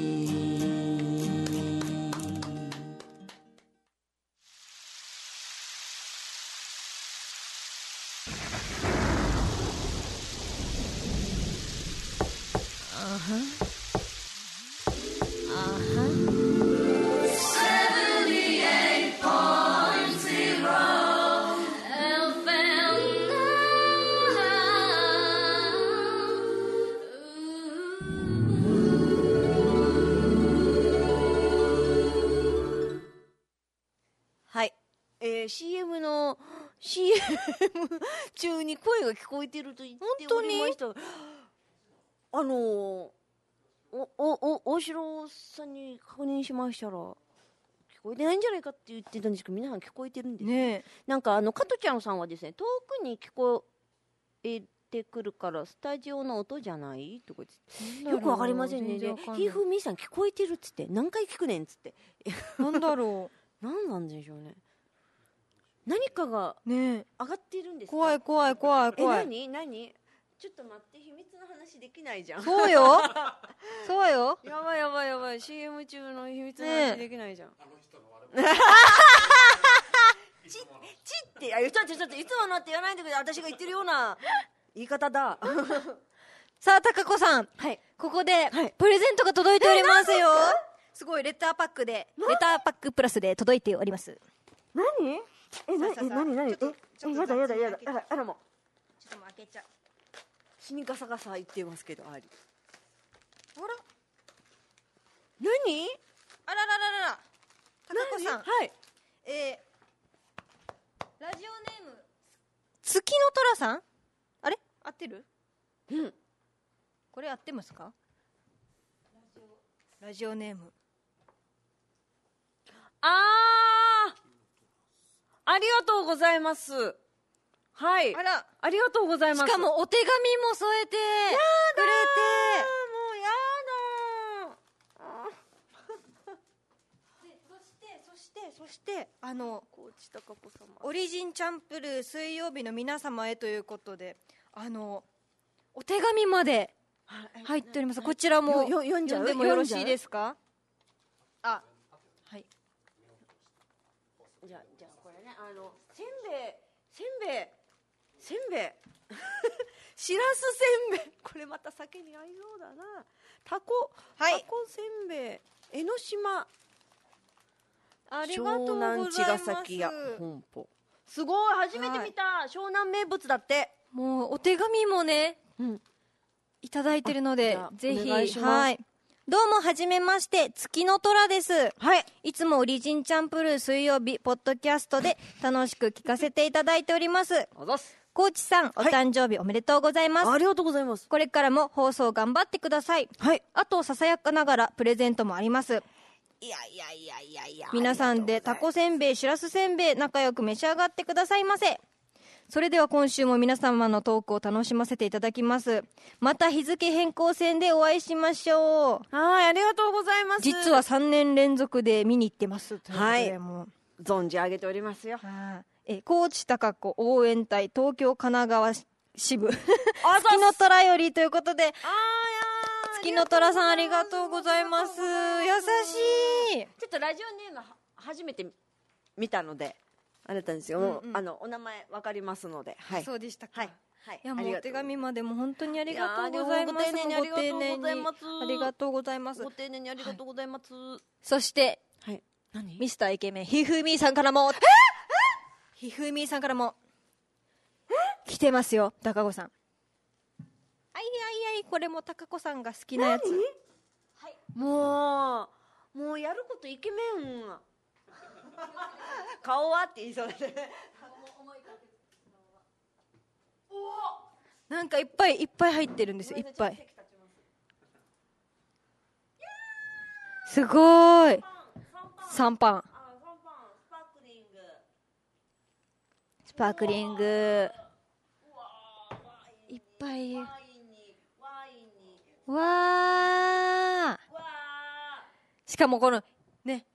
シーエム の シーエム 中に声が聞こえてると言っておりました。あのおおお大城さんに確認しましたら聞こえてないんじゃないかって言ってたんですけど、皆さん聞こえてるんですね。なんかあの加トちゃんさんはですね、遠くに聞こえてくるからスタジオの音じゃないとか言って、よくわかりませんね。で、ひふみさん聞こえてるっつって何回聞くねんっつって、 なんだろう。なんなんでしょうね。何かがね上がっているんですか。 怖い怖い怖い怖い。 え、何何ちょっと待って、秘密の話できないじゃん。 そうよそうよ。 やばいやばいやばい、 シーエム 中の秘密の話できないじゃん、ね、あの人の悪口ちちってあ、ちょっとちょっといつものって言わないんだけど、私が言ってるような言い方ださあ高子さん、はい、ここでプレゼントが届いておりますよ。すごいレターパックでレターパックプラスで届いております。 何え、な、え、なになに、え、え、やだやだやだ、あら、あらもちょっともう開けちゃう。 死にガサガサ言ってますけど、あり。 あら何あららららら高子さん、 はい、 えー、ラジオネーム月の虎さん、あれ合ってる？ うん、 これれ合ってますか？ラジオネーム。 あー、ありがとうございます。はい。 あら、 ありがとうございます。 しかもお手紙も添えてくれて。 もうやだー。 で、そしてそしてそしてあの高知貴子様、 オリジンチャンプルー水曜日の皆様へということで、あのお手紙まで入っております。こちらもよよ読んじゃう？ 読んでもよろしいですか？あ、はい。 じゃあじゃあこれね、あのせんべいせんべいせんべいしらすせんべい、これまた酒に合いそうだな。タコ、はい、タコせんべい、江ノ島、 ありがとうございます。 湘南茅ヶ崎屋本舗、すごい、初めて見た、はい、湘南名物だって。 もうお手紙もね、うん、いただいてるので、ぜひ、はい。どうもはじめまして、月の虎です。はい。いつもオリジンチャンプルー水曜日ポッドキャストで楽しく聞かせていただいております。あざす。コーチさん、お誕生日おめでとうございます。 ありがとうございます。 これからも放送頑張ってください。はい。あと、ささやかながらプレゼントもあります。 いやいやいやいやいや。 皆さんでタコせんべい、しらすせんべい、仲良く召し上がってくださいませ。それでは今週も皆様のトークを楽しませていただきます。また日付変更線でお会いしましょう。 はい、ありがとうございます。 実はさんねん連続で見に行ってます。 はい。もう存じ上げておりますよ。 え、高知貴子応援隊東京神奈川支部月の虎よりということで、あーやー、月の虎さんありがとうございます。優しい。 ちょっとラジオネームは初めて見たのであれだったんですよ、うんうん、あのお名前わかりますので、はい、 そうでしたか。 はい、はい、 いやもうお手紙までも本当にありがとうございます。ご丁寧にありがとうございます。ありがとうございます。 ご丁寧にありがとうございます。はい、 そして、はい、何？ミスターイケメンひふみさんからも、ひふみさんからも来てますよ、高子さん。あいあいあい、これも高子さんが好きなやつ。 はい、もうもうやることイケメン。顔はって言いそうだね。 なんかいっぱいいっぱい入ってるんですよ、いっぱい。すごーい。シャンパン。スパークリング。いっぱい。わー。しかもこのね。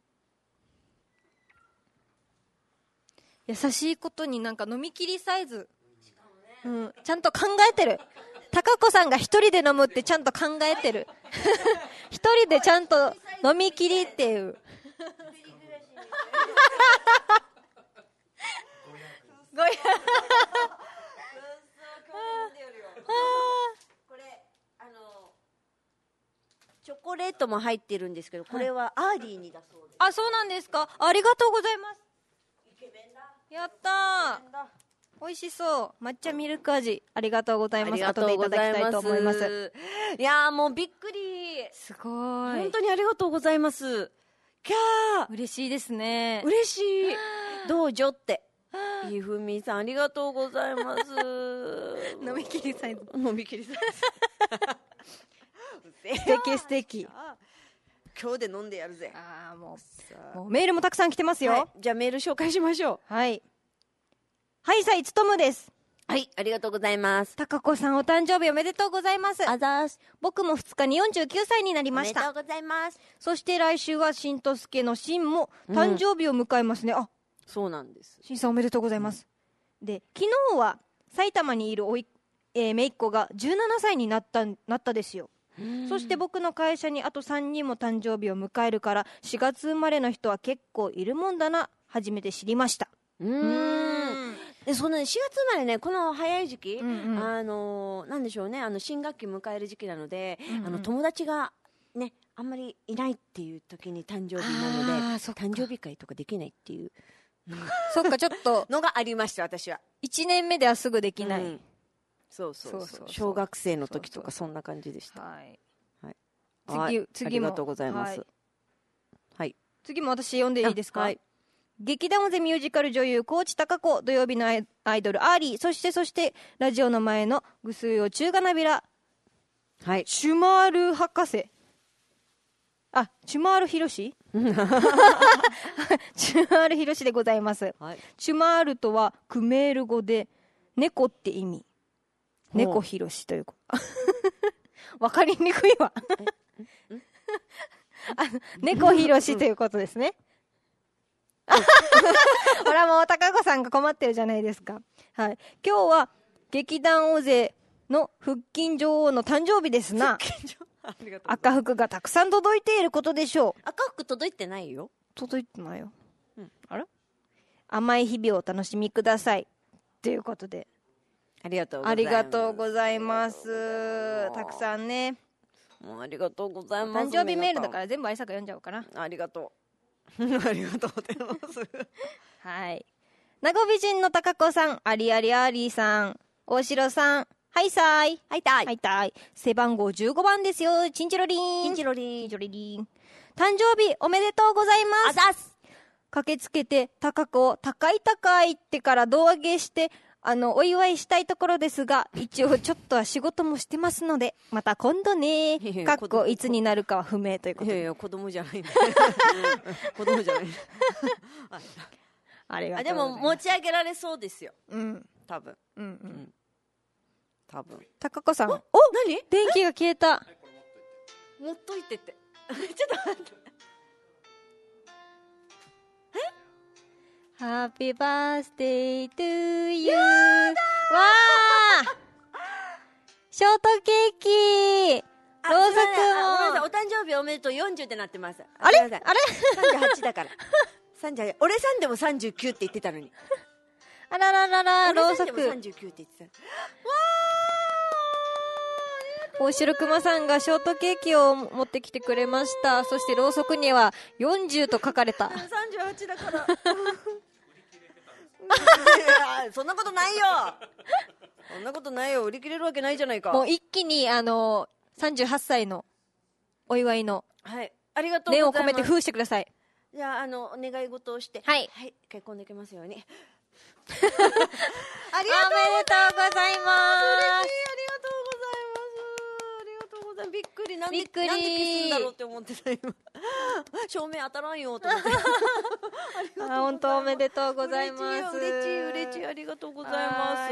優しいことになんか飲み切りサイズ、うん、ちゃんと考えてる。高子さんが一人で飲むってちゃんと考えてる。一人でちゃんと飲み切りっていう。ごやこれあのチョコレートも入ってるんですけど、これはアーディーにだそうです。 あ、そうなんですか。ありがとうございます。やったー、美味しそう。抹茶ミルク味ありがとうございます。後でいただきたいと思います。 いやーもうびっくり、 すごい、 本当にありがとうございます。キャー、 嬉しいですね。 嬉しい。どうじょってひふみさんありがとうございます。 飲み切りサイズ、 飲み切りサイズ。 素敵素敵。 今日で飲んでやるぜ。 あー、もう、もうメールもたくさん来てますよ。はい、 じゃあメール紹介しましょう。 はい。はいさいつとむです。 はい、ありがとうございます。 高子さんお誕生日おめでとうございます。 あざーす。 僕もふつかによんじゅうきゅうさいになりました。 おめでとうございます。 そして来週はしんとすけのしんも誕生日を迎えますね。うん、あ、 そうなんです。 しんさんおめでとうございます。うん、で、昨日は埼玉にいるおい、えー、姪っ子がじゅうななさいになったなったですよ。そして僕の会社にあとさんにんも誕生日を迎えるから、しがつ生まれの人は結構いるもんだな、初めて知りました。 うーん、でその、ね、しがつ生まれね、この早い時期、うんうん、あのなんでしょうね、あの新学期迎える時期なので、うんうん、あの友達がねあんまりいないっていう時に誕生日なので、誕生日会とかできないっていうそっか、ちょっとのがありました。私はいちねんめではすぐできない、うん、 そうそうそう、小学生の時とかそんな感じでした。はい、 はい、次次もありがとうございます。はい、はい、 次も私読んでいいですか。はい、劇団ゼミュージカル女優高知貴子、土曜日のアイドルアーリー、そしてそしてラジオの前のぐすうよ中がなびらはい、 チュマール博士、あ、チュマールヒロシチュマールヒロシでございます、はい、チュマールとはクメール語で猫って意味、猫ヒロシというわかりにくいわあの猫ヒロシということですねほらもう高子さんが困ってるじゃないですか。はい、今日は劇団大勢の腹筋女王の誕生日ですな。赤服がたくさん届いていることでしょう。 赤服届いてないよ。 届いてないよ、うん、あら、甘い日々をお楽しみくださいということで、 ありがとうございます。 ありがとうございます。たくさんね、 もうありがとうございます。 誕生日メールだから全部愛作読んじゃおうかな。 ありがとうありがとうございますはい、名護美人の高子さん、ありありありさん、大城さん、はいさい、 はいたい、 はいたい、背番号じゅうごばんですよ。チンチロリン、 チンチロリン、 チンチロリン、誕生日おめでとうございます。 あざっす。 駆けつけて高子を高い高いってから胴上げしてあのお祝いしたいところですが、一応ちょっとは仕事もしてますのでまた今度ね。かっこいつになるかは不明ということで。 いやいや子供じゃない子供じゃないありがとうございます。 でも持ち上げられそうですよ。 うん多分。 うんうん、 うん、多分。 高子さん、お、 何？ 電気が消えた。 持っといてってちょっと待って。 ハッピーバースデートゥーユー。わーショートケーキろうそくも。 ごめんなさい、お誕生日おめでとうよんじゅうってなってます。 あれあれさんじゅうはちだからさんじゅうはち、俺さんでもさんじゅうきゅうって言ってたのに。 あらららら、ろうそく。 俺さんでもさんじゅうきゅうって言ってた。わー、大城熊さんがショートケーキを持ってきてくれました。そしてろうそくにはよんじゅうと書かれた。 さんじゅうはちだからそんなことないよそんなことないよ。売り切れるわけないじゃないか。 もう一気にあのさんじゅうはっさいのお祝いの、 はい、ありがとうございます。 念を込めて封してください。 じゃあ、あのお願い事をして、 はい、 はい、結婚できますようにありがとうございます。 嬉しい、ありがとうございますありがとうございます。びっくり、なんでびっくり、 なんで消すんだろうって思ってた今照明当たらんよと思ってあ、本当おめでとうございます。 嬉しい嬉しい嬉しい、ありがとうございます。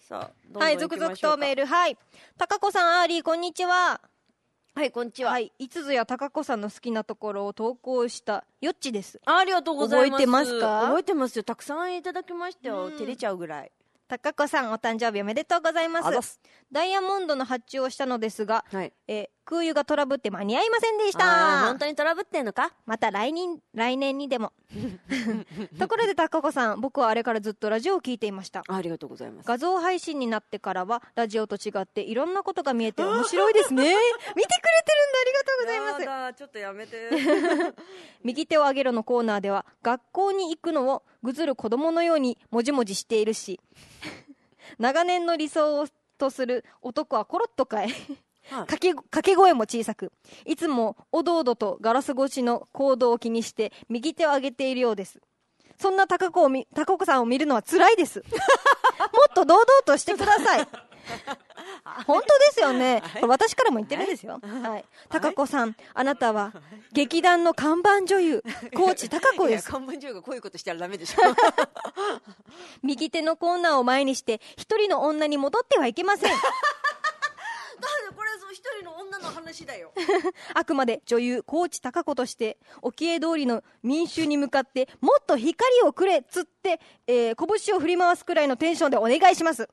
さあ、どんどんはい、続々とメール。はい、高子さん、アーリーこんにちは。 はい、こんにちは。 はい、いつぞや高子さんの好きなところを投稿したよっちです。 あ, ありがとうございます。 覚えてますか？ 覚えてますよ。たくさんいただきましたよ。照れちゃうぐらい。 高子さん、お誕生日おめでとうございます。 あざす。 ダイヤモンドの発注をしたのですが、 はい、 え空輸がトラブって間に合いませんでした。 本当にトラブってんのか。 また来年来年にでもところで高子さん、僕はあれからずっとラジオを聞いていました。 あ, ありがとうございます。 画像配信になってからはラジオと違っていろんなことが見えて面白いですね見てくれてるんだ、ありがとうございます。 やだ、ちょっとやめて右手を上げろのコーナーでは学校に行くのをぐずる子供のようにもじもじしているし長年の理想とする男はコロッとかえ掛け掛け声も小さく、いつもおどおどとガラス越しの行動を気にして右手を上げているようです。そんな高子をみ高子さんを見るのは辛いですもっと堂々としてください本当ですよね、これ私からも言ってるんですよ、はい、高子さん、あなたは劇団の看板女優高知高子です。 いや、看板女優がこういうことしたらダメでしょ右手のコーナーを前にして一人の女に戻ってはいけませんだってこれそう一人の女の話だよあくまで女優高知高子として沖江通りの民衆に向かってもっと光をくれつって、えー、拳を振り回すくらいのテンションでお願いします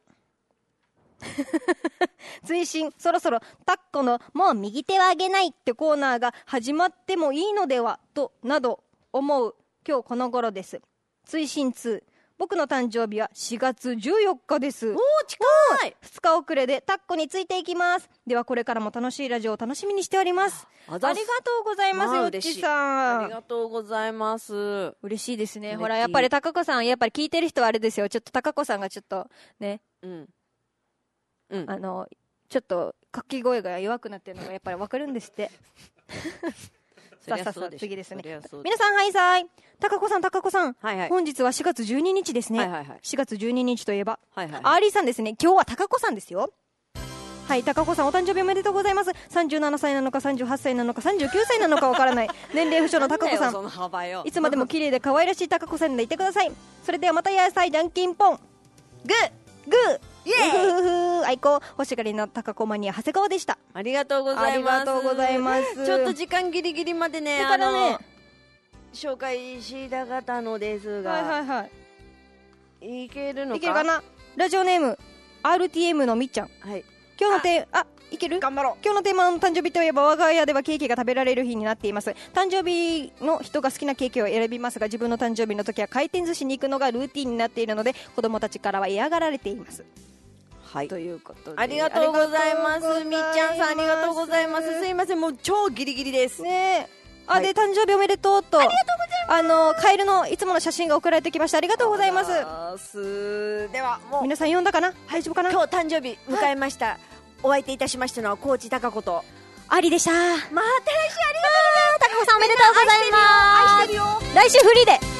追伸、そろそろタッコのもう右手は上げないってコーナーが始まってもいいのではとなど思う今日この頃です。追伸に、僕の誕生日はしがつじゅうよっかです。 おー、近い。 ふつか遅れでタッコについていきます。ではこれからも楽しいラジオを楽しみにしております。ありがとうございます、よっちさん。 ありがとうございます。 嬉しいですね。ほら、やっぱり高子さん、やっぱり聞いてる人はあれですよ、ちょっと高子さんがちょっとね、うんうん、あのちょっと掛け声が弱くなってるのがやっぱり分かるんですってさあさあさあ次ですね。皆さん、はいさい、高子さん高子さん、はいはい、本日はしがつじゅうににちですね、はいはいはい、しがつじゅうににちといえば、はいはいはい、アーリーさんですね。今日は高子さんですよ。 はい、高子さんお誕生日おめでとうございます。さんじゅうななさいなのかさんじゅうはっさいなのかさんじゅうきゅうさいなのかわからない年齢不詳の高子さん、 その幅よ。 いつまでも綺麗で可愛らしい高子さんでいてください。それではまたやさい、じゃんけんぽん、グーグーイエーイ。愛好欲しがりの高子マニア長谷川でした。 ありがとうございます。 ありがとうございます。 ちょっと時間ギリギリまでね、 だからね、 紹介したかったのですが、 はいはいはいいけるのかいけるかな。ラジオネーム アールティーエム のみっちゃん、 はい、 今日のテーマ、あ、いける？ 頑張ろう。 今日のテーマの誕生日といえば我が家ではケーキが食べられる日になっています。誕生日の人が好きなケーキを選びますが、自分の誕生日の時は回転寿司に行くのがルーティンになっているので、子供たちからは嫌がられています。 はい、 ということでありがとうございます。みっちゃんさんありがとうございます。すいません、もう超ギリギリですね。あ、 はい、 で誕生日おめでとうと、 ありがとうございます。 あのカエルのいつもの写真が送られてきました。ありがとうございます。 ではもう皆さん読んだかな、大丈夫かな。 今日誕生日迎えました、はい、お相手いたしましたのは高知貴子とありでした。また来週ありがとうございます。 高子さんおめでとうございます。愛してるよ。 来週フリーで